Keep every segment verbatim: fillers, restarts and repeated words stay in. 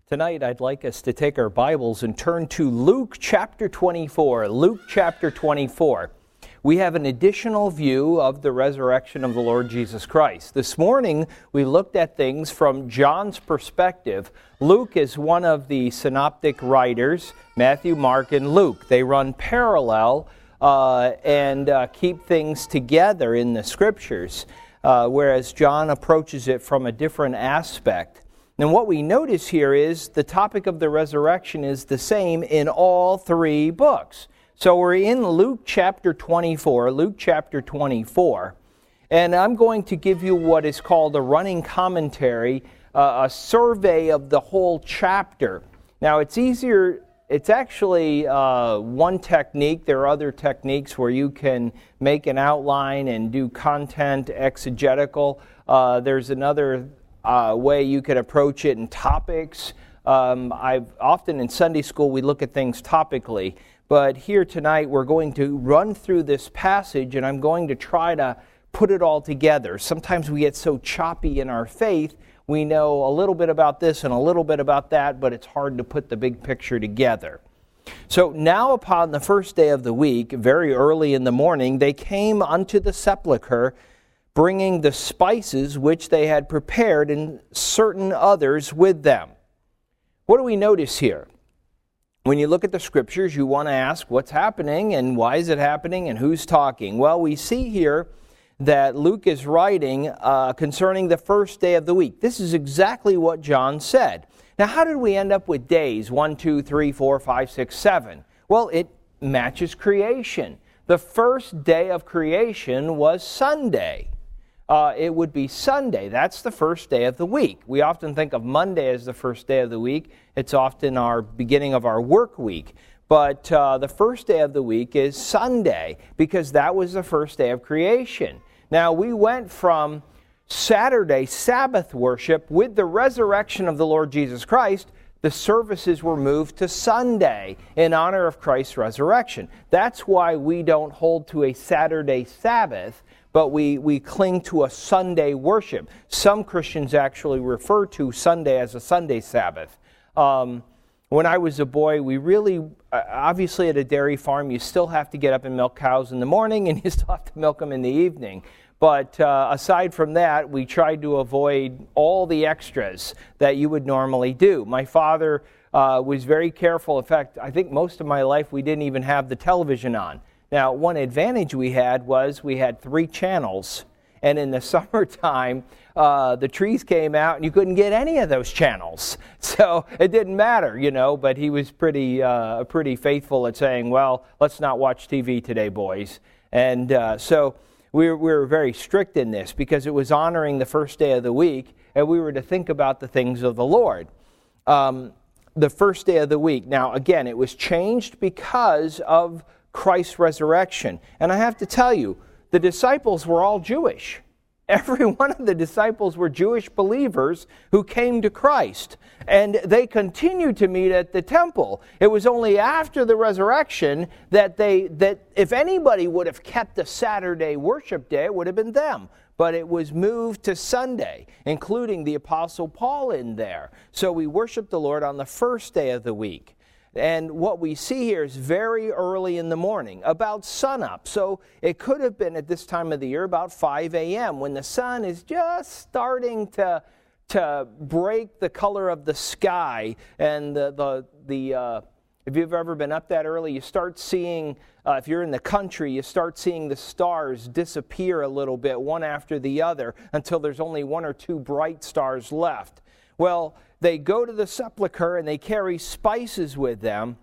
Tonight, I'd like us to take our Bibles and turn to Luke chapter twenty-four. Luke chapter twenty-four. We have an additional view of the resurrection of the Lord Jesus Christ. This morning, we looked at things from John's perspective. Luke is one of the synoptic writers, Matthew, Mark, and Luke. They run parallel uh, and uh, keep things together in the Scriptures, uh, whereas John approaches it from a different aspect. And what we notice here is the topic of the resurrection is the same in all three books. So we're in Luke chapter twenty-four, Luke chapter twenty-four, and I'm going to give you what is called a running commentary, uh, a survey of the whole chapter. Now it's easier, it's actually uh, one technique. There are other techniques where you can make an outline and do content exegetical. Uh, there's another Uh, way you could approach it in topics. Um, I've often in Sunday school we look at things topically, but here tonight we're going to run through this passage and I'm going to try to put it all together. Sometimes we get so choppy in our faith, we know a little bit about this and a little bit about that, but it's hard to put the big picture together. So now upon the first day of the week, very early in the morning, they came unto the sepulchre, bringing the spices which they had prepared and certain others with them. What do we notice here? When you look at the Scriptures, you want to ask what's happening and why is it happening and who's talking? Well, we see here that Luke is writing uh, concerning the first day of the week. This is exactly what John said. Now, how did we end up with days? One, two, three, four, five, six, seven. Well, it matches creation. The first day of creation was Sunday. Uh, it would be Sunday. That's the first day of the week. We often think of Monday as the first day of the week. It's often our beginning of our work week. But uh, the first day of the week is Sunday because that was the first day of creation. Now, we went from Saturday Sabbath worship with the resurrection of the Lord Jesus Christ. The services were moved to Sunday in honor of Christ's resurrection. That's why we don't hold to a Saturday Sabbath, but we, we cling to a Sunday worship. Some Christians actually refer to Sunday as a Sunday Sabbath. Um, when I was a boy, we really, uh, obviously at a dairy farm, you still have to get up and milk cows in the morning and you still have to milk them in the evening. But uh, aside from that, we tried to avoid all the extras that you would normally do. My father uh, was very careful. In fact, I think most of my life we didn't even have the television on. Now, one advantage we had was we had three channels, and in the summertime, uh, the trees came out, and you couldn't get any of those channels. So it didn't matter, you know, but he was pretty uh, pretty faithful at saying, well, let's not watch T V today, boys. And uh, so we were, we were very strict in this because it was honoring the first day of the week, and we were to think about the things of the Lord. Um, the first day of the week. Now, again, it was changed because of Christ's resurrection. And I have to tell you, the disciples were all Jewish. Every one of the disciples were Jewish believers who came to Christ. And they continued to meet at the temple. It was only after the resurrection that they that if anybody would have kept the Saturday worship day, it would have been them. But it was moved to Sunday, including the Apostle Paul in there. So we worship the Lord on the first day of the week. And what we see here is very early in the morning, about sunup. So it could have been at this time of the year about five a.m. when the sun is just starting to, to break the color of the sky. And the, the, the uh, if you've ever been up that early, you start seeing, uh, if you're in the country, you start seeing the stars disappear a little bit, one after the other, until there's only one or two bright stars left. Well, they go to the sepulchre and they carry spices with them.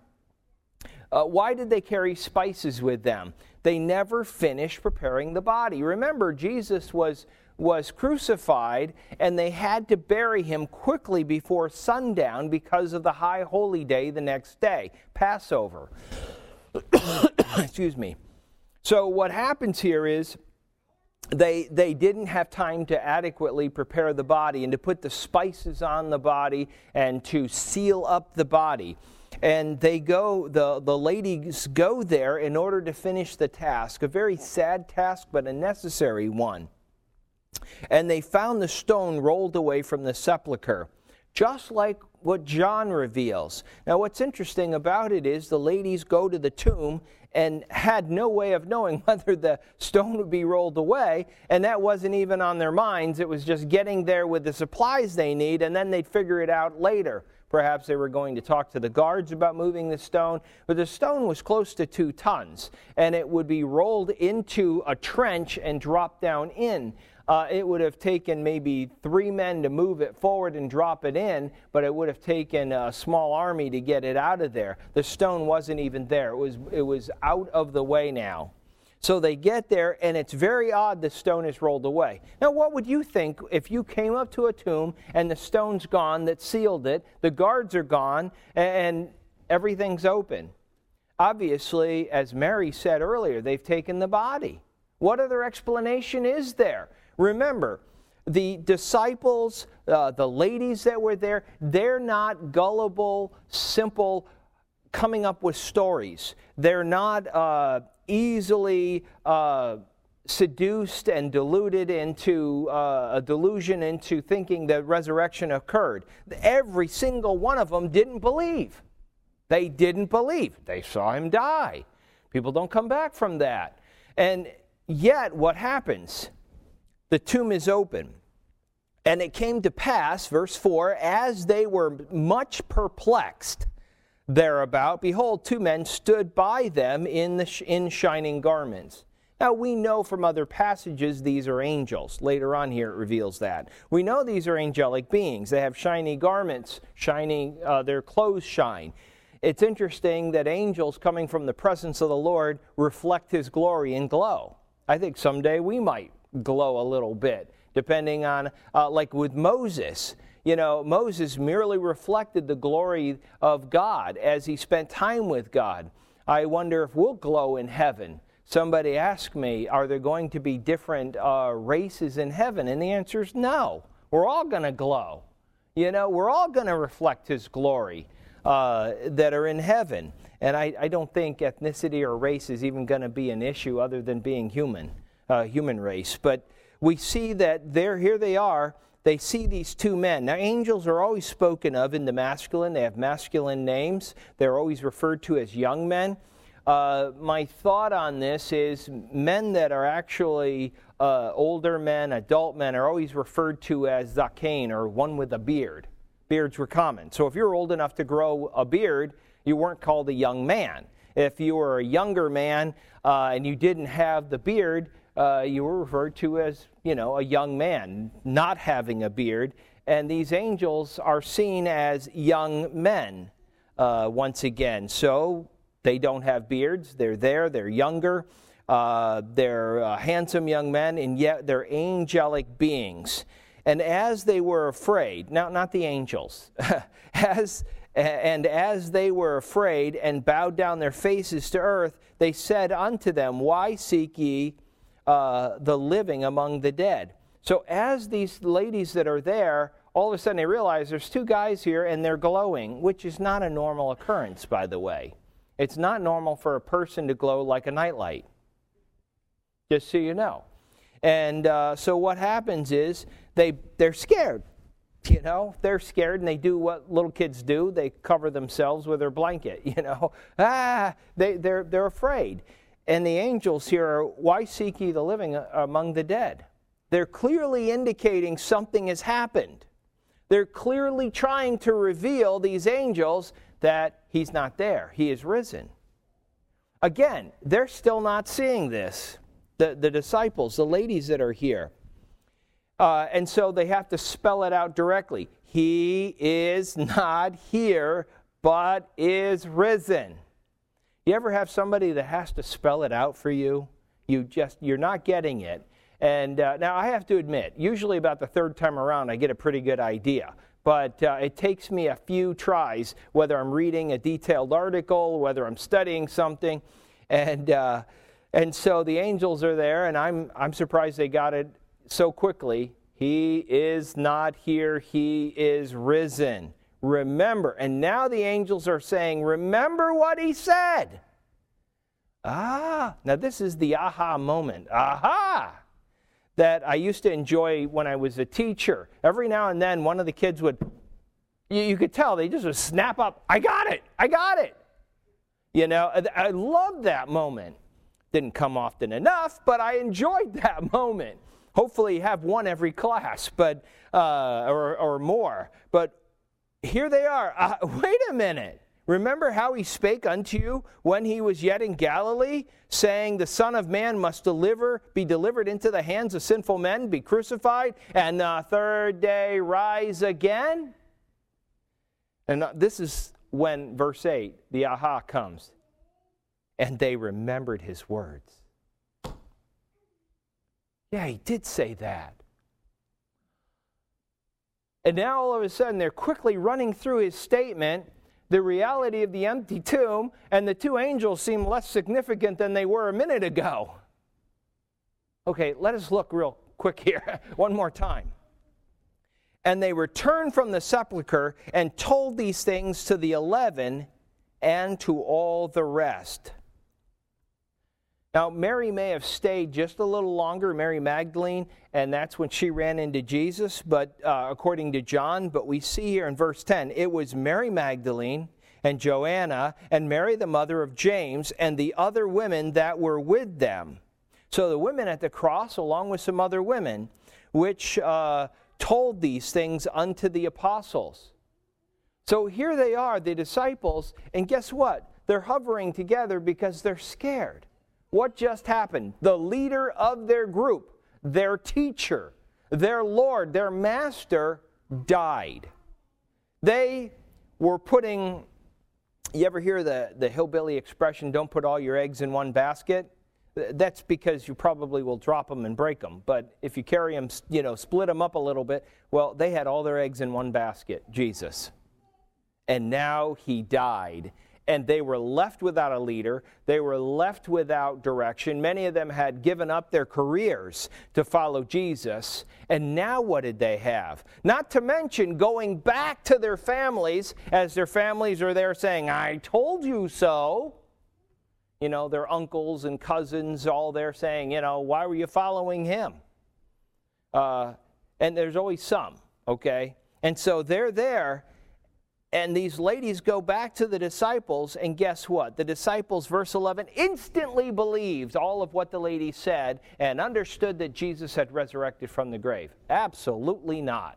Uh, why did they carry spices with them? They never finished preparing the body. Remember, Jesus was, was crucified and they had to bury him quickly before sundown because of the high holy day the next day, Passover. Excuse me. So what happens here is They they didn't have time to adequately prepare the body and to put the spices on the body and to seal up the body. And they go, the, the ladies go there in order to finish the task, a very sad task but a necessary one. And they found the stone rolled away from the sepulchre. just like what John reveals. Now, what's interesting about it is the ladies go to the tomb and had no way of knowing whether the stone would be rolled away, and that wasn't even on their minds. It was just getting there with the supplies they need, and then they'd figure it out later. Perhaps they were going to talk to the guards about moving the stone, but the stone was close to two tons, and it would be rolled into a trench and dropped down in. Uh, it would have taken maybe three men to move it forward and drop it in, but it would have taken a small army to get it out of there. The stone wasn't even there. It was, it was out of the way now. So they get there, and it's very odd the stone is rolled away. Now, what would you think if you came up to a tomb and the stone's gone that sealed it, the guards are gone, and everything's open? Obviously, as Mary said earlier, they've taken the body. What other explanation is there? Remember, the disciples, uh, the ladies that were there, they're not gullible, simple, coming up with stories. They're not uh, easily uh, seduced and deluded into uh, a delusion into thinking that resurrection occurred. Every single one of them didn't believe. They didn't believe. They saw him die. People don't come back from that. And yet, what happens? The tomb is open. And it came to pass, verse four, as they were much perplexed thereabout, behold, two men stood by them in the sh- in shining garments. Now, we know from other passages these are angels. Later on here it reveals that. We know these are angelic beings. They have shiny garments, shining, uh, their clothes shine. It's interesting that angels coming from the presence of the Lord reflect his glory and glow. I think someday we might glow a little bit, depending on, uh, like with Moses. You know, Moses merely reflected the glory of God as he spent time with God. I wonder if we'll glow in heaven. Somebody asked me, are there going to be different uh, races in heaven? And the answer is no. We're all going to glow. You know, we're all going to reflect his glory uh, that are in heaven. And I, I don't think ethnicity or race is even going to be an issue other than being human. Uh, human race. But we see that there, here they are, they see these two men. Now, angels are always spoken of in the masculine. They have masculine names. They're always referred to as young men. Uh, my thought on this is men that are actually uh, older men, adult men, are always referred to as zakain, or one with a beard. Beards were common. So if you're old enough to grow a beard, you weren't called a young man. If you were a younger man uh, and you didn't have the beard, Uh, you were referred to as, you know, a young man, not having a beard. And these angels are seen as young men uh, once again. So they don't have beards. They're there. They're younger. Uh, they're uh, handsome young men, and yet they're angelic beings. And as they were afraid, now not the angels, as and as they were afraid and bowed down their faces to earth, they said unto them, why seek ye Uh, the living among the dead? So as these ladies that are there, all of a sudden they realize there's two guys here and they're glowing, which is not a normal occurrence, by the way. It's not normal for a person to glow like a nightlight, just so you know. And uh, so what happens is they, they're scared. You know, they're scared, and they do what little kids do. They cover themselves with their blanket, you know. Ah, they, they're, they're afraid. And the angels here are, why seek ye the living among the dead? They're clearly indicating something has happened. They're clearly trying to reveal, these angels, that he's not there. He is risen. Again, they're still not seeing this. The, the disciples, the ladies that are here. Uh, and so they have to spell it out directly. He is not here, but is risen. You ever have somebody that has to spell it out for you? You just, you're not getting it. And uh, now I have to admit, usually about the third time around, I get a pretty good idea. But uh, it takes me a few tries, whether I'm reading a detailed article, whether I'm studying something. And uh, and so the angels are there, and I'm I'm surprised they got it so quickly. He is not here, he is risen. Remember, and now the angels are saying, remember what he said. Ah, now this is the aha moment. Aha! That I used to enjoy when I was a teacher. Every now and then, one of the kids would you, you could tell they just would snap up, I got it, I got it. You know, I, I loved that moment. Didn't come often enough, but I enjoyed that moment. Hopefully you have one every class, but uh, or, or more. But here they are. Uh, wait a minute. Remember how he spake unto you when he was yet in Galilee, saying, the Son of Man must deliver, be delivered into the hands of sinful men, be crucified, and the third day rise again? And this is when, verse eight, the aha comes. And they remembered his words. Yeah, he did say that. And now all of a sudden they're quickly running through his statement, the reality of the empty tomb, and the two angels seem less significant than they were a minute ago. Okay, let us look real quick here, one more time. And they returned from the sepulchre and told these things to the eleven and to all the rest. Now, Mary may have stayed just a little longer, Mary Magdalene, and that's when she ran into Jesus, but uh, according to John, but we see here in verse ten, it was Mary Magdalene and Joanna and Mary the mother of James and the other women that were with them. So the women at the cross, along with some other women, which uh, told these things unto the apostles. So here they are, the disciples, and guess what? They're hovering together because they're scared. What just happened? The leader of their group, their teacher, their Lord, their master, died. They were putting, you ever hear the, the hillbilly expression, don't put all your eggs in one basket? That's because you probably will drop them and break them. But if you carry them, you know, split them up a little bit, well, they had all their eggs in one basket, Jesus. And now he died. And they were left without a leader. They were left without direction. Many of them had given up their careers to follow Jesus. And now what did they have? Not to mention going back to their families as their families are there saying, I told you so. You know, their uncles and cousins all there saying, you know, why were you following him? Uh, and there's always some, okay? And so they're there. And these ladies go back to the disciples, and guess what? The disciples, verse eleven, instantly believed all of what the ladies said and understood that Jesus had resurrected from the grave. Absolutely not.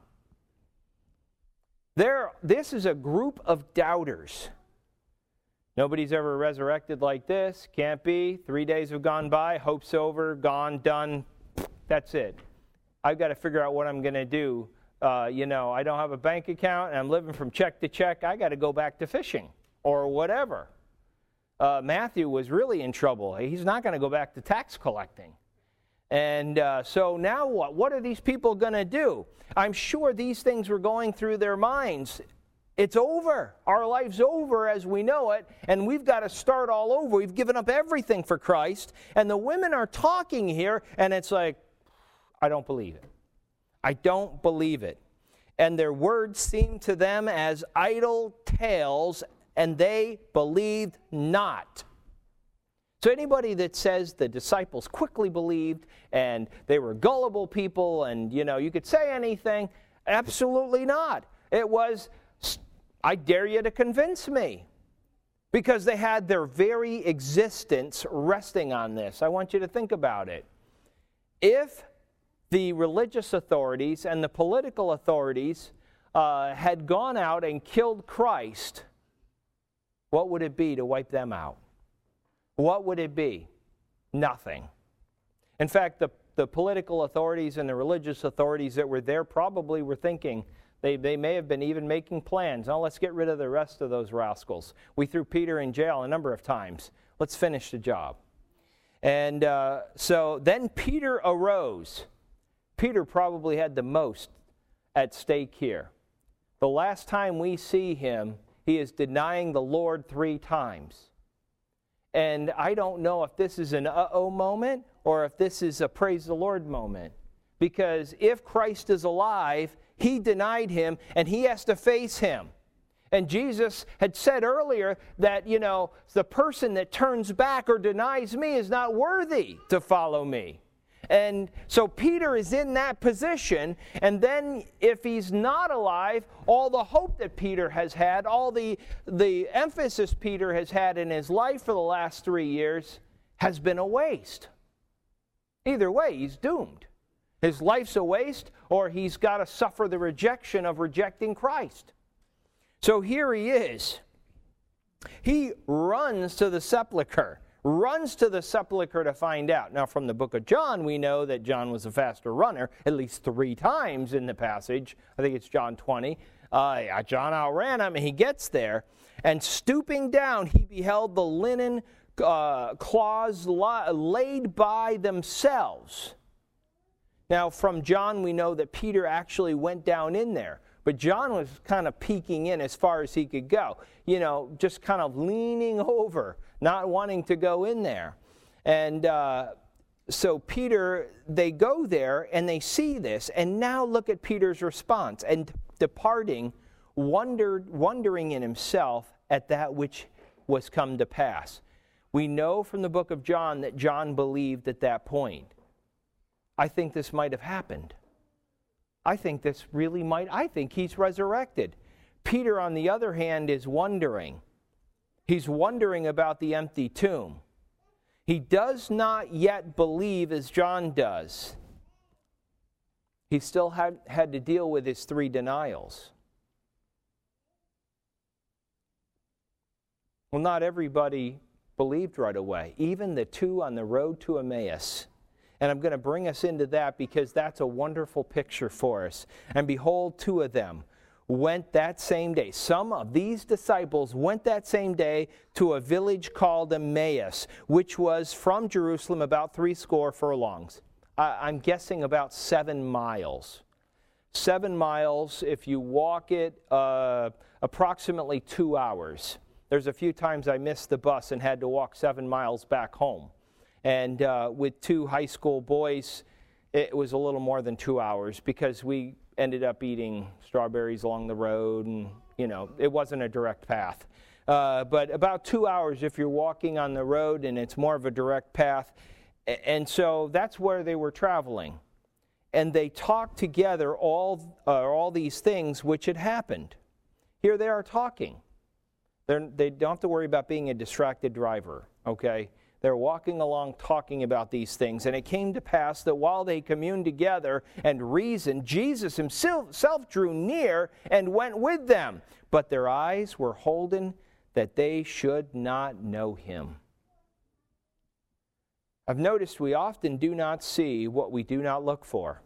There, this is a group of doubters. Nobody's ever resurrected like this. Can't be. Three days have gone by. Hope's over. Gone. Done. That's it. I've got to figure out what I'm going to do. Uh, you know, I don't have a bank account and I'm living from check to check. I got to go back to fishing or whatever. Uh, Matthew was really in trouble. He's not going to go back to tax collecting. And uh, so now what? What are these people going to do? I'm sure these things were going through their minds. It's over. Our life's over as we know it, and we've got to start all over. We've given up everything for Christ. And the women are talking here, and it's like, I don't believe it. I don't believe it. And their words seemed to them as idle tales, and they believed not. So anybody that says the disciples quickly believed and they were gullible people and, you know, you could say anything, absolutely not. It was, I dare you to convince me. Because they had their very existence resting on this. I want you to think about it. If the religious authorities and the political authorities uh, had gone out and killed Christ, what would it be to wipe them out? What would it be? Nothing. In fact, the, the political authorities and the religious authorities that were there probably were thinking, they, they may have been even making plans. Now let's get rid of the rest of those rascals. We threw Peter in jail a number of times. Let's finish the job. And uh, so then Peter arose. Peter probably had the most at stake here. The last time we see him, he is denying the Lord three times. And I don't know if this is an uh-oh moment or if this is a praise the Lord moment. Because if Christ is alive, he denied him and he has to face him. And Jesus had said earlier that, you know, the person that turns back or denies me is not worthy to follow me. And so Peter is in that position, and then if he's not alive, all the hope that Peter has had, all the, the emphasis Peter has had in his life for the last three years has been a waste. Either way, he's doomed. His life's a waste, or he's got to suffer the rejection of rejecting Christ. So here he is. He runs to the sepulcher. runs to the sepulcher to find out. Now, from the book of John, we know that John was a faster runner, at least three times in the passage. I think it's John twenty. Uh, yeah, John outran him, and he gets there. And stooping down, he beheld the linen uh, cloths laid by themselves. Now, from John, we know that Peter actually went down in there. But John was kind of peeking in as far as he could go. You know, just kind of leaning over, not wanting to go in there. And uh, so Peter, they go there and they see this. And now look at Peter's response. And departing, wondered, wondering in himself at that which was come to pass. We know from the book of John that John believed at that point. I think this might have happened. I think this really might, I think he's resurrected. Peter, on the other hand, is wondering. He's wondering about the empty tomb. He does not yet believe as John does. He still had, had to deal with his three denials. Well, not everybody believed right away. Even the two on the road to Emmaus. And I'm going to bring us into that because that's a wonderful picture for us. And behold, two of them went that same day. Some of these disciples went that same day to a village called Emmaus, which was from Jerusalem about three score furlongs. I'm guessing about seven miles. Seven miles, if you walk it, uh, approximately two hours. There's a few times I missed the bus and had to walk seven miles back home. And uh, with two high school boys, it was a little more than two hours because we ended up eating strawberries along the road, and, you know, it wasn't a direct path. Uh, but about two hours if you're walking on the road, and it's more of a direct path. And so that's where they were traveling. And they talked together all, uh, all these things which had happened. Here they are talking. They're, they don't have to worry about being a distracted driver, okay? They're walking along talking about these things. And it came to pass that while they communed together and reasoned, Jesus himself drew near and went with them. But their eyes were holden that they should not know him. I've noticed we often do not see what we do not look for.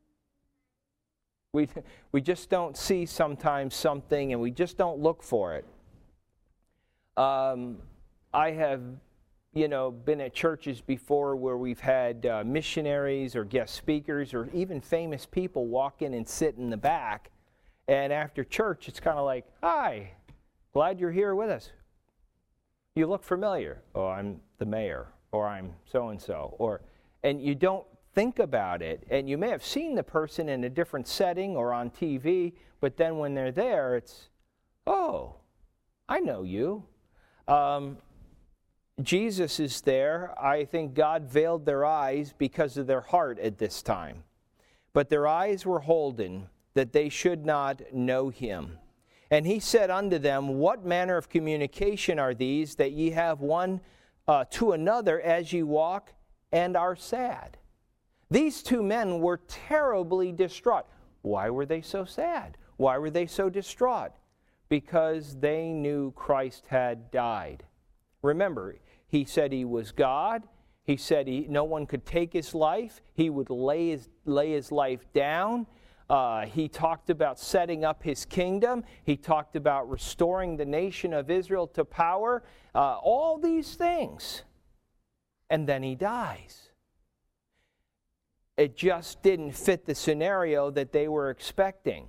We, we just don't see sometimes something and we just don't look for it. Um, I have... you know, been at churches before where we've had uh, missionaries or guest speakers or even famous people walk in and sit in the back. And after church, it's kind of like, hi, glad you're here with us. You look familiar. Oh, I'm the mayor, or I'm so-and-so. Or, and you don't think about it. And you may have seen the person in a different setting or on T V, but then when they're there, it's, oh, I know you. Um, Jesus is there. I think God veiled their eyes because of their heart at this time. But their eyes were holden that they should not know him. And he said unto them, what manner of communication are these that ye have one uh, to another as ye walk and are sad? These two men were terribly distraught. Why were they so sad? Why were they so distraught? Because they knew Christ had died. Remember, he said he was God. He said he, no one could take his life. He would lay his, lay his life down. Uh, he talked about setting up his kingdom. He talked about restoring the nation of Israel to power. Uh, all these things. And then he dies. It just didn't fit the scenario that they were expecting.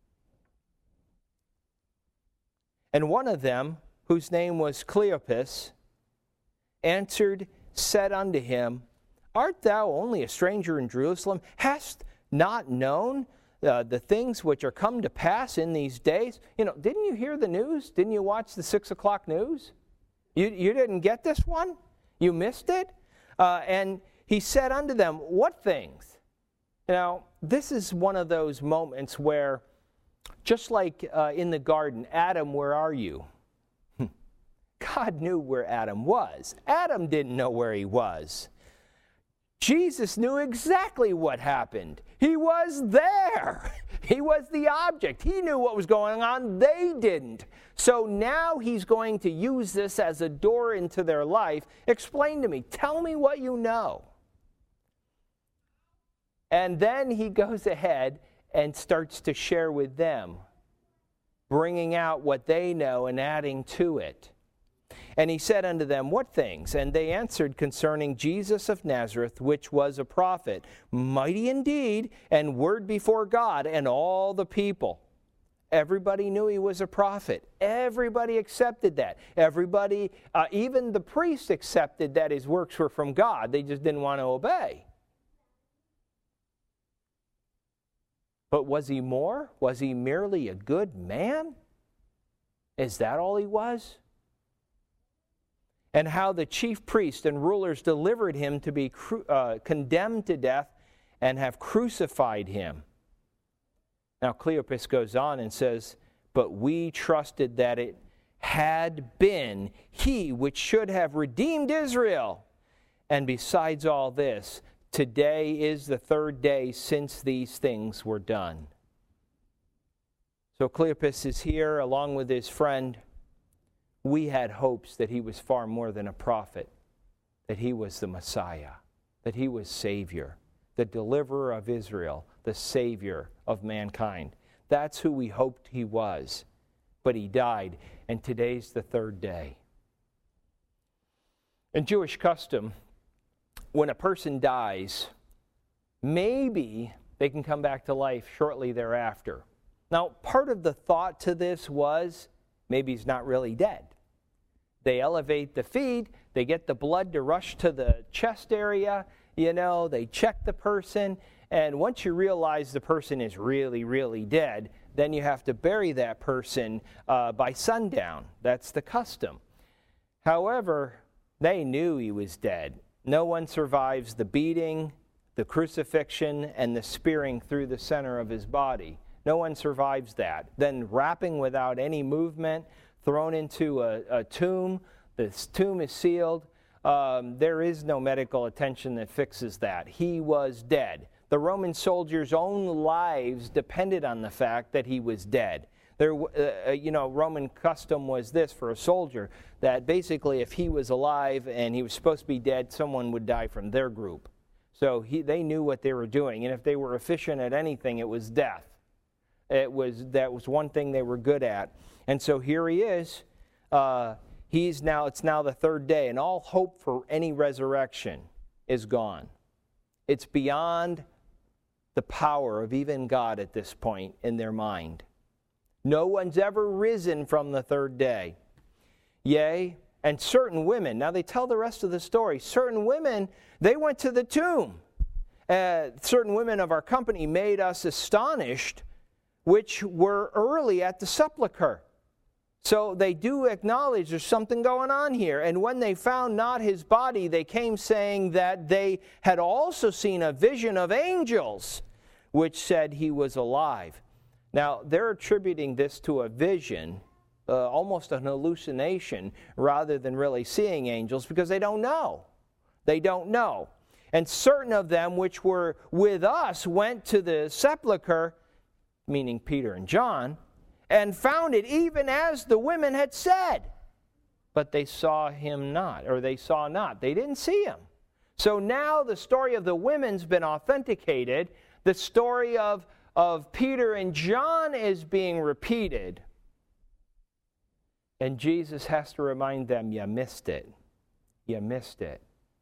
And one of them, whose name was Cleopas, answered, said unto him, art thou only a stranger in Jerusalem? Hast not known uh, the things which are come to pass in these days? You know, didn't you hear the news? Didn't you watch the six o'clock news? You, you didn't get this one? You missed it? Uh, and he said unto them, what things? Now, this is one of those moments where, just like uh, in the garden, Adam, where are you? God knew where Adam was. Adam didn't know where he was. Jesus knew exactly what happened. He was there. He was the object. He knew what was going on. They didn't. So now he's going to use this as a door into their life. Explain to me. Tell me what you know. And then he goes ahead and starts to share with them, bringing out what they know and adding to it. And he said unto them, what things? And they answered concerning Jesus of Nazareth, which was a prophet, mighty indeed, and word before God and all the people. Everybody knew he was a prophet. Everybody accepted that. Everybody, uh, even the priests accepted that his works were from God. They just didn't want to obey. But was he more? Was he merely a good man? Is that all he was? And how the chief priests and rulers delivered him to be cru- uh, condemned to death and have crucified him. Now Cleopas goes on and says, but we trusted that it had been he which should have redeemed Israel. And besides all this, today is the third day since these things were done. So Cleopas is here along with his friend. We had hopes that he was far more than a prophet, that he was the Messiah, that he was Savior, the deliverer of Israel, the Savior of mankind. That's who we hoped he was. But he died, and today's the third day. In Jewish custom, when a person dies, maybe they can come back to life shortly thereafter. Now, part of the thought to this was, maybe he's not really dead. They elevate the feet, they get the blood to rush to the chest area, you know, they check the person, and once you realize the person is really, really dead, then you have to bury that person uh, by sundown. That's the custom. However, they knew he was dead. No one survives the beating, the crucifixion, and the spearing through the center of his body. No one survives that. Then wrapping without any movement, thrown into a, a tomb. This tomb is sealed. Um, there is no medical attention that fixes that. He was dead. The Roman soldiers' own lives depended on the fact that he was dead. There, uh, you know, Roman custom was this for a soldier, that basically if he was alive and he was supposed to be dead, someone would die from their group. So he, they knew what they were doing, and if they were efficient at anything, it was death. It was that was one thing they were good at. And so here he is. Uh, he's now. It's now the third day, and all hope for any resurrection is gone. It's beyond the power of even God at this point in their mind. No one's ever risen from the third day. Yea, and certain women. Now they tell the rest of the story. Certain women, they went to the tomb. Uh, certain women of our company made us astonished, which were early at the sepulchre. So they do acknowledge there's something going on here. And when they found not his body, they came saying that they had also seen a vision of angels, which said he was alive. Now, they're attributing this to a vision, uh, almost an hallucination, rather than really seeing angels, because they don't know. They don't know. And certain of them which were with us went to the sepulchre, meaning Peter and John, and found it even as the women had said. But they saw him not, or they saw not. They didn't see him. So now the story of the women's been authenticated. The story of, of Peter and John is being repeated. And Jesus has to remind them, you missed it. You missed it.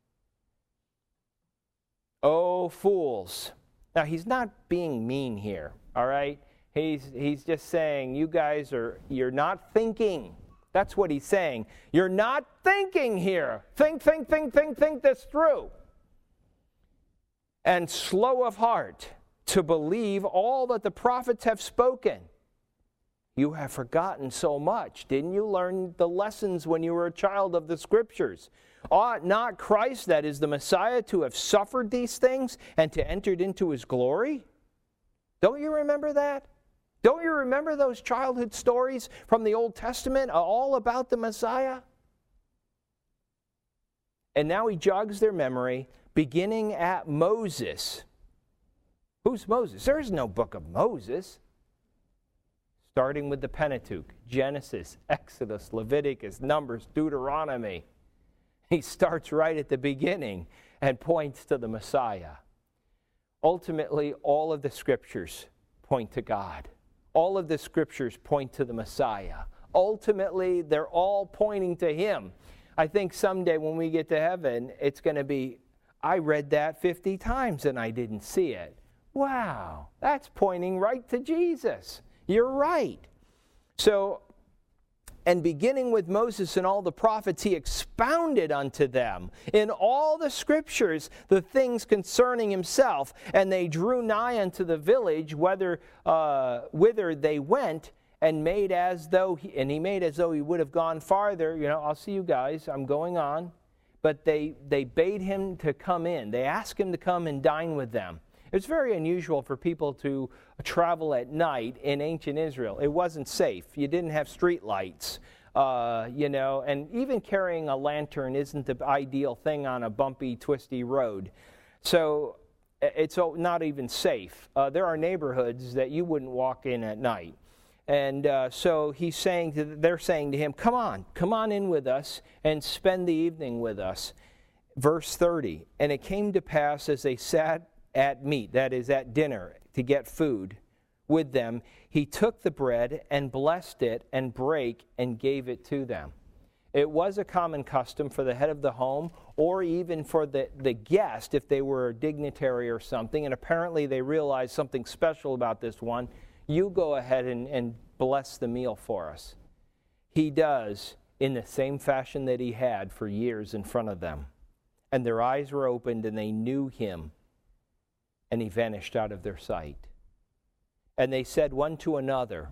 Oh, fools. Now, he's not being mean here, all right? He's, he's just saying, you guys are, you're not thinking. That's what he's saying. You're not thinking here. Think, think, think, think, think this through. And slow of heart to believe all that the prophets have spoken. You have forgotten so much. Didn't you learn the lessons when you were a child of the Scriptures? Ought not Christ, that is the Messiah, to have suffered these things and to enter into his glory? Don't you remember that? Don't you remember those childhood stories from the Old Testament all about the Messiah? And now he jogs their memory, beginning at Moses. Who's Moses? There is no book of Moses. Starting with the Pentateuch, Genesis, Exodus, Leviticus, Numbers, Deuteronomy. He starts right at the beginning and points to the Messiah. Ultimately, all of the scriptures point to God. All of the scriptures point to the Messiah. Ultimately, they're all pointing to him. I think someday when we get to heaven, it's going to be, I read that fifty times and I didn't see it. Wow, that's pointing right to Jesus. You're right. So, and beginning with Moses and all the prophets, he expounded unto them in all the scriptures the things concerning himself. And they drew nigh unto the village, whether, uh, whither they went, and made as though, he, and he made as though he would have gone farther. You know, I'll see you guys, I'm going on. But they, they bade him to come in. They asked him to come and dine with them. It's very unusual for people to travel at night in ancient Israel. It wasn't safe. You didn't have street lights, uh, you know, and even carrying a lantern isn't the ideal thing on a bumpy, twisty road. So it's not even safe. Uh, there are neighborhoods that you wouldn't walk in at night. And uh, so he's saying to, they're saying to him, come on, come on in with us and spend the evening with us. Verse thirty, and it came to pass as they sat at meat, that is at dinner, to get food with them, he took the bread and blessed it and brake and gave it to them. It was a common custom for the head of the home or even for the, the guest if they were a dignitary or something, and apparently they realized something special about this one. You go ahead and, and bless the meal for us. He does in the same fashion that he had for years in front of them. And their eyes were opened and they knew him. And he vanished out of their sight. And they said one to another,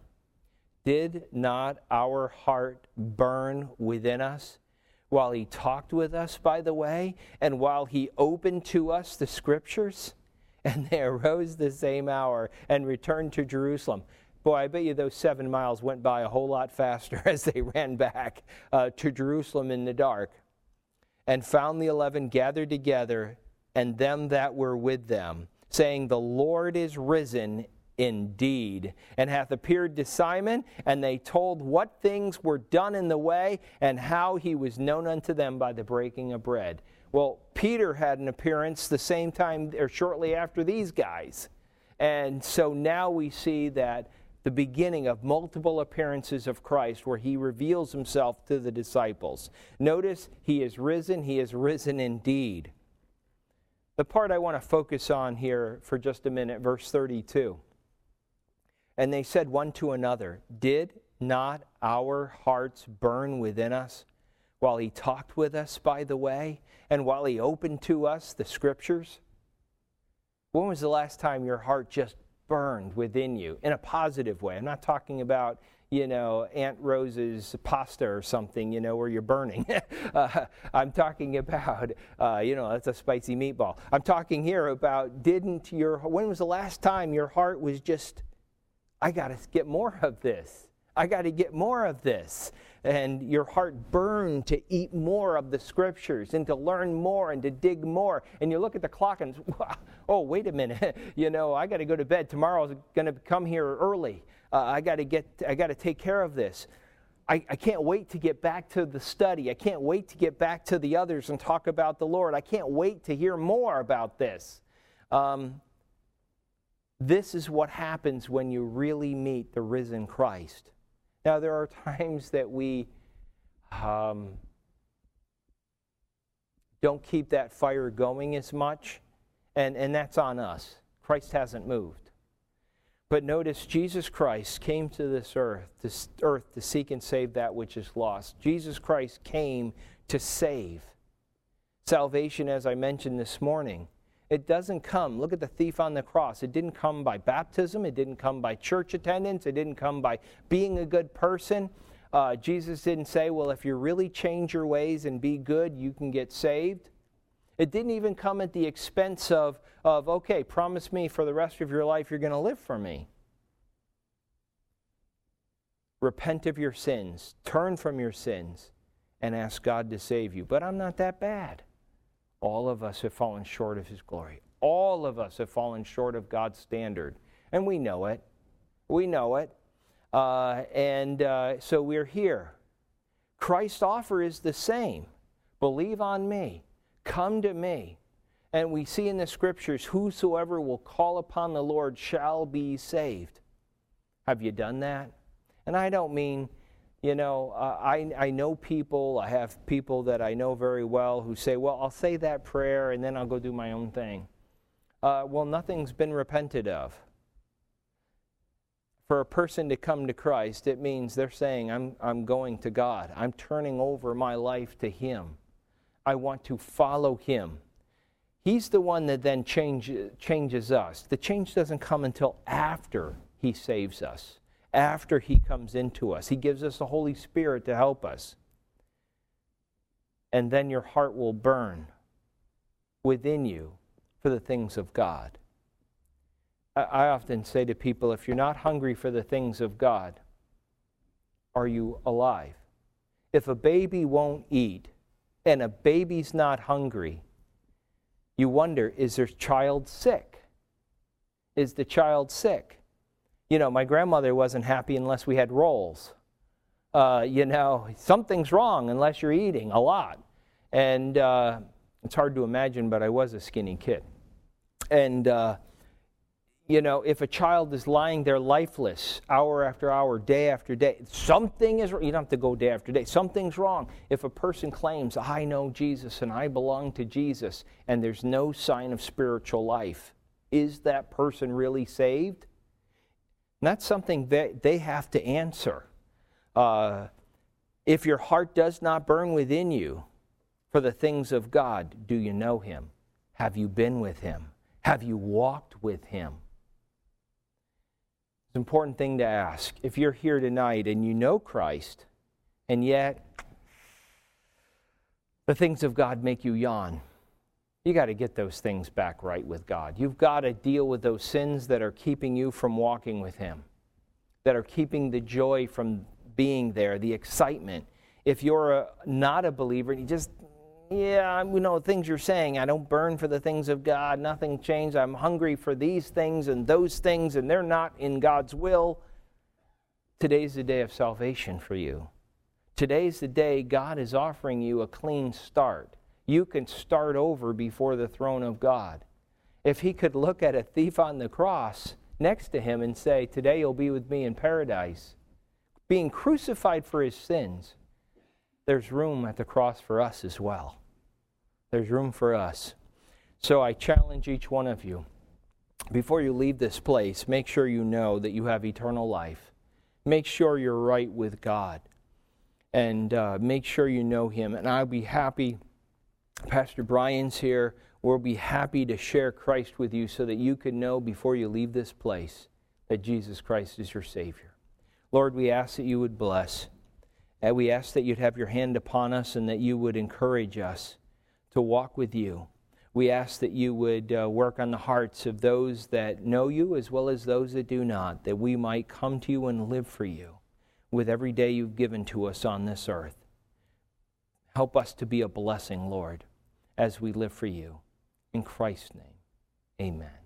did not our heart burn within us while he talked with us by the way, and while he opened to us the scriptures? And they arose the same hour and returned to Jerusalem. Boy, I bet you those seven miles went by a whole lot faster as they ran back uh, to Jerusalem in the dark. And found the eleven gathered together, and them that were with them, saying, the Lord is risen indeed, and hath appeared to Simon. And they told what things were done in the way, and how he was known unto them by the breaking of bread. Well, Peter had an appearance the same time, or shortly after these guys. And so now we see that the beginning of multiple appearances of Christ where he reveals himself to the disciples. Notice, he is risen, he is risen indeed. The part I want to focus on here for just a minute, verse thirty-two. And they said one to another, did not our hearts burn within us while he talked with us by the way, and while he opened to us the scriptures? When was the last time your heart just burned within you in a positive way? I'm not talking about, you know, Aunt Rose's pasta or something, you know, where you're burning. uh, I'm talking about, uh, you know, that's a spicy meatball. I'm talking here about didn't your, when was the last time your heart was just, I got to get more of this. I got to get more of this. And your heart burned to eat more of the scriptures and to learn more and to dig more. And you look at the clock and, oh, wait a minute. you know, I got to go to bed. Tomorrow's going to come here early. Uh, I got to get, I got to take care of this. I, I can't wait to get back to the study. I can't wait to get back to the others and talk about the Lord. I can't wait to hear more about this. Um, this is what happens when you really meet the risen Christ. Now, there are times that we um, don't keep that fire going as much, and, and that's on us. Christ hasn't moved. But notice, Jesus Christ came to this earth, this earth to seek and save that which is lost. Jesus Christ came to save. Salvation, as I mentioned this morning, it doesn't come. Look at the thief on the cross. It didn't come by baptism. It didn't come by church attendance. It didn't come by being a good person. Uh, Jesus didn't say, well, if you really change your ways and be good, you can get saved. It didn't even come at the expense of, of okay, promise me for the rest of your life you're going to live for me. Repent of your sins, turn from your sins, and ask God to save you. But I'm not that bad. All of us have fallen short of His glory. All of us have fallen short of God's standard. And we know it. We know it. Uh, and uh, so we're here. Christ's offer is the same. Believe on me. Come to me. And we see in the Scriptures, whosoever will call upon the Lord shall be saved. Have you done that? And I don't mean, you know, uh, I, I know people, I have people that I know very well who say, well, I'll say that prayer and then I'll go do my own thing. Uh, well, nothing's been repented of. For a person to come to Christ, it means they're saying, I'm, I'm going to God. I'm turning over my life to Him. I want to follow Him. He's the one that then change, changes us. The change doesn't come until after He saves us, after He comes into us. He gives us the Holy Spirit to help us. And then your heart will burn within you for the things of God. I often say to people, if you're not hungry for the things of God, are you alive? If a baby won't eat and a baby's not hungry, you wonder, is their child sick? Is the child sick? You know, my grandmother wasn't happy unless we had rolls. Uh, you know, something's wrong unless you're eating a lot. And uh, it's hard to imagine, but I was a skinny kid. And, uh, you know, if a child is lying there lifeless, hour after hour, day after day, something is wrong. You don't have to go day after day. Something's wrong. If a person claims, I know Jesus and I belong to Jesus, and there's no sign of spiritual life, is that person really saved? And that's something that they have to answer. Uh, if your heart does not burn within you for the things of God, do you know Him? Have you been with Him? Have you walked with Him? It's an important thing to ask. If you're here tonight and you know Christ, and yet the things of God make you yawn, you got to get those things back right with God. You've got to deal with those sins that are keeping you from walking with Him, that are keeping the joy from being there, the excitement. If you're a, not a believer, and you just, yeah, you know, things you're saying, I don't burn for the things of God, nothing changed, I'm hungry for these things and those things, and they're not in God's will. Today's the day of salvation for you. Today's the day God is offering you a clean start. You can start over before the throne of God. If He could look at a thief on the cross next to him and say, today you'll be with me in paradise, being crucified for his sins, there's room at the cross for us as well. There's room for us. So I challenge each one of you, before you leave this place, make sure you know that you have eternal life. Make sure you're right with God. And uh, make sure you know Him. And I'll be happy, Pastor Brian's here, we'll be happy to share Christ with you so that you can know before you leave this place that Jesus Christ is your Savior. Lord, we ask that you would bless. And we ask that you'd have your hand upon us and that you would encourage us to walk with you. We ask that you would uh, work on the hearts of those that know you as well as those that do not, that we might come to you and live for you with every day you've given to us on this earth. Help us to be a blessing, Lord, as we live for you. In Christ's name, amen.